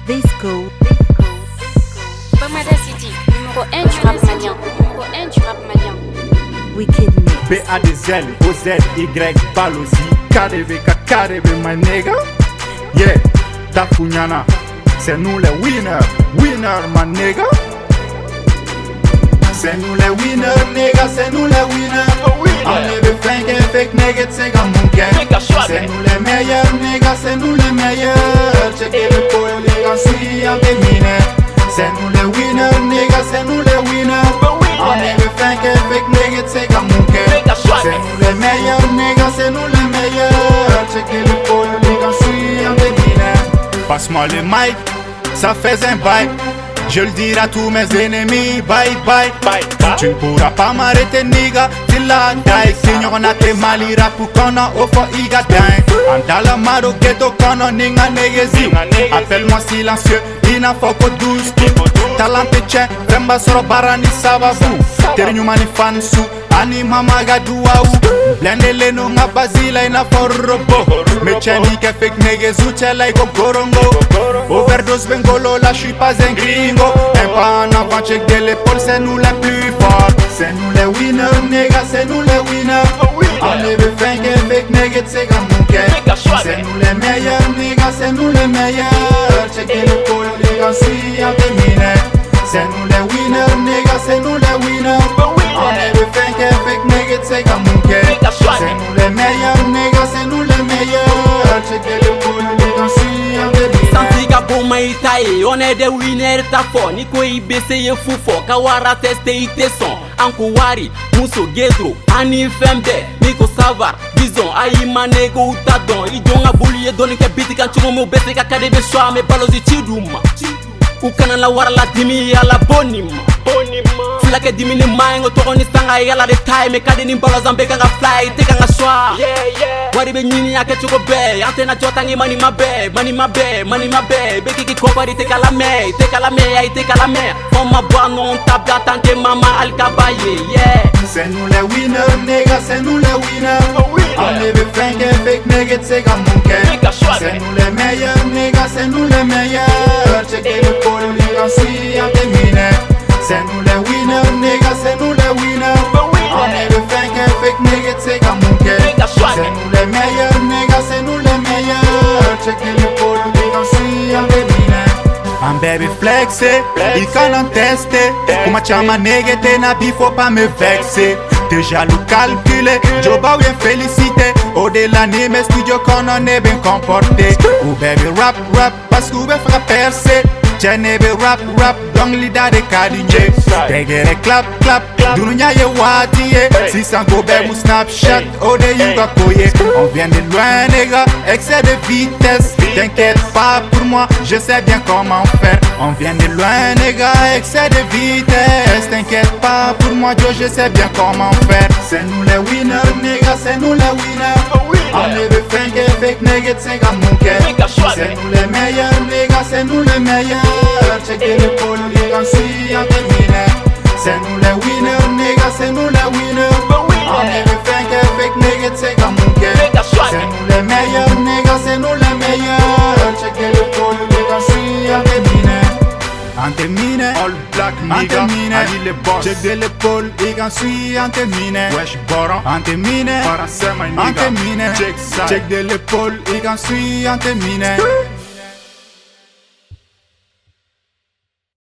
Disco. Bamada City, numéro 1 du rap malien. Numéro 1 du rap malien. Wicked Mix. B-A-D-Z, O-Z-Y, Balozi, KDB, KDB, my nigga. Yeah, Tafunyana, c'est nous les winners, winner, my nigga. C'est nous les winners, nigga, c'est nous les winners. On ne veut pas qu'un fake nigga, c'est comme mon gars. C'est nous les meilleurs, nigga, c'est nous les meilleurs. Checker le pôle, les gars, suis en féminin. C'est nous les winners, nigga, c'est nous les winners. On ne veut pas qu'un fake nigga, c'est comme mon gars. C'est nous les meilleurs, nigga, c'est nous les meilleurs. Checker le pôle, les gars, suis en féminin. Passe-moi le mic, ça fait un bail. Je le dirai à tous mes ennemis, bye bye, bye, bye. Tu ne pourras pas m'arrêter, nigga, till la die. Signor na te malira pour qu'on a offre iga dine. Andala maro ghetto kono ninga negezi. Appelle-moi silencieux, ina foko douce. Talante tche, remba soro barani sababu. Terinu mani fansu, anima magaduau. Blende leno nga bazila ina forrobo. Mechani ke fake negezu chela iko gorongo. Overdose bengolo, là je suis pas un gringo. Un pas en avant, check de l'épaule, c'est nous les plus forts. C'est nous les winners, nigga, c'est nous les winners. On ne veut pas qu'un fake nigga, c'est comme mon cœur. C'est nous les meilleurs, nigga, c'est nous les meilleurs. Check de l'épaule, les gars, suis en féminin. C'est nous les winners, nigga, c'est nous les winners. On ne veut pas qu'un fake nigga, c'est comme mon cœur. C'est nous les meilleurs, nigga, c'est nous les meilleurs. Check de l'épaule, les gars, suis en féminin. Maitae, on est des winners ta fo Niko ibese ye fufo, kawara teste ite son Anko wari, muso gedro, ani fembe Niko savar, vision, ayi manego utadon Idonga bouliye doni ke biti kan chungo mo bese kakade be shwa Me balozi chiduma Ukana la wara la dimi ya la bonima Flake dimi ni maingo toko ni sanga ya la retai Me kade ni mbalo zambeka nga fly, teka nga shwa Wari be nyini ya kechuko be Antena jotangi mani mabe, mani mabe, mani mabe Beki ki kopari teka la me, ay teka la me Foma boa non tabla tante mama alkabaye, yeah C'est nous les winners, nigga, c'est nous les winners. On ne veut pas qu'un fake nigga, c'est comme mon cœur. C'est nous les meilleurs, nigga, c'est nous les meilleurs. Checker le pôle, les gars, suis en féminin. C'est nous les winners, nigga, c'est nous les winners. On ne veut pas qu'un fake nigga, c'est comme mon cœur. C'est nous les meilleurs, nigga, c'est nous les meilleurs. Checker le pôle, les gars, suis en féminin. Un baby flexé, il can tester. Kuma chama négate na bifo pas me vexer. Déjà le calculer, Joba bien félicité. Au-delà de mes studios qu'on en est bien comporté. Ou baby rap rap, parce que vous fera percer. Tiens rap rap, donc l'ida de kadinje. Tegere clap clap, dununya ye watiye. Si sans go baby snapchat, ode yuga koye. On vient de loin nègre, excès de vitesse. T'inquiète pas pour moi, je sais bien comment faire. On vient de loin nègre, excès de vitesse. T'inquiète pas pour moi, je sais bien comment faire. C'est nous les winners nègre, c'est nous les winners. On ne veut pas qu'un fake nigga, c'est comme mon cœur. C'est nous les meilleurs nigga, c'est nous les meilleurs. Checker le pôle, les gars, suis en féminin. C'est nous les winners nigga, c'est nous les winners. On ne veut pas qu'un fake nigga, c'est comme mon cœur. C'est nous les meilleurs nigga, c'est nous les meilleurs. Checker le pôle, les gars, suis en féminin. Antemine, all black nigga, Ali le boss. Check de l'épaule, il en suit antemine. Wesh boron, antemine, para c'est my nigga. Antemine, check de l'épaule, il en suit antemine.